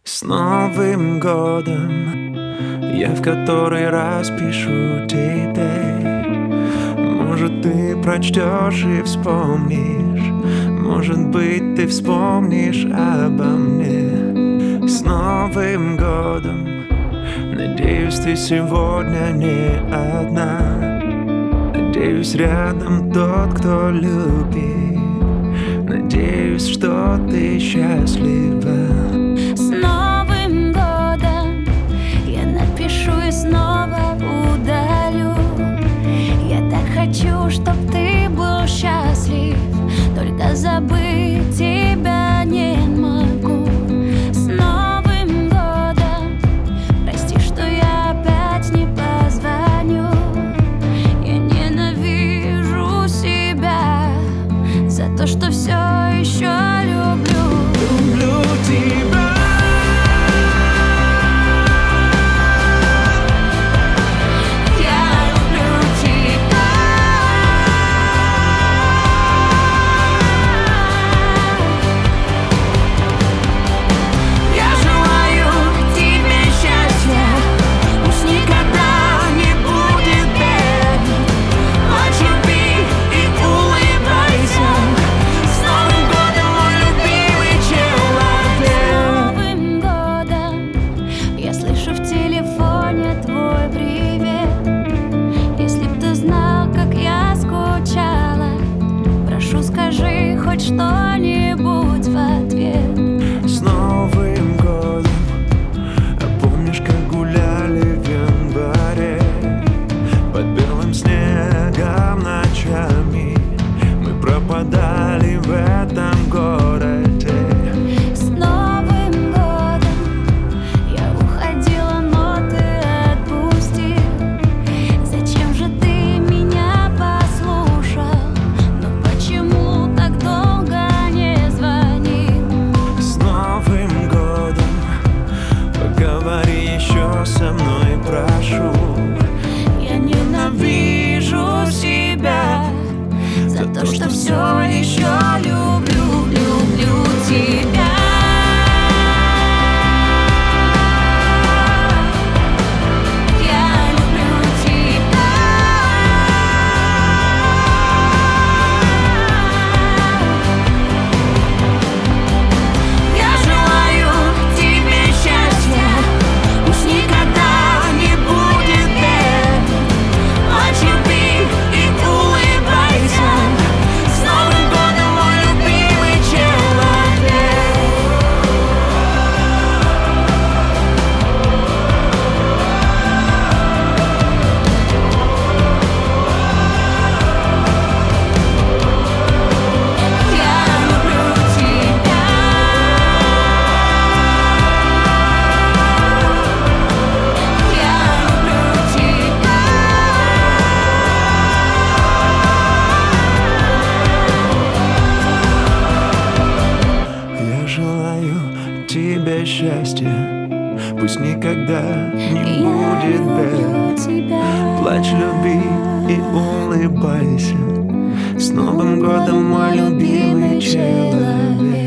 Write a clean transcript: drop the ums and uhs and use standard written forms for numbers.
С Новым годом я в который раз пишу тебе. Может, ты прочтешь и вспомнишь, может быть, ты вспомнишь обо мне. С Новым годом, надеюсь, ты сегодня не одна. Надеюсь, рядом тот, кто любит. Надеюсь, что ты счастлива. С Новым годом я напишу и снова удалю. Я так хочу, чтоб ты был счастлив, только забыть тебя не могу. С Новым годом, прости, что я опять не позвоню. Я ненавижу себя за то, что все еще люблю. Люблю тебя. Хоть что-нибудь в ответ. С Новым годом. А помнишь, как гуляли в январе под белым снегом ночами? Мы пропадали в этом городе. С Новым годом я уходила, но ты отпустил. Зачем же ты меня послушал? Но почему так долго не звонил? С Новым годом. Поговори еще со мной, прошу. Я ненавижу себя за то, что все еще люблю тебя. Тебе счастья, пусть никогда не будет бед. Плачь, люби и улыбайся. С Новым годом, мой любимый человек.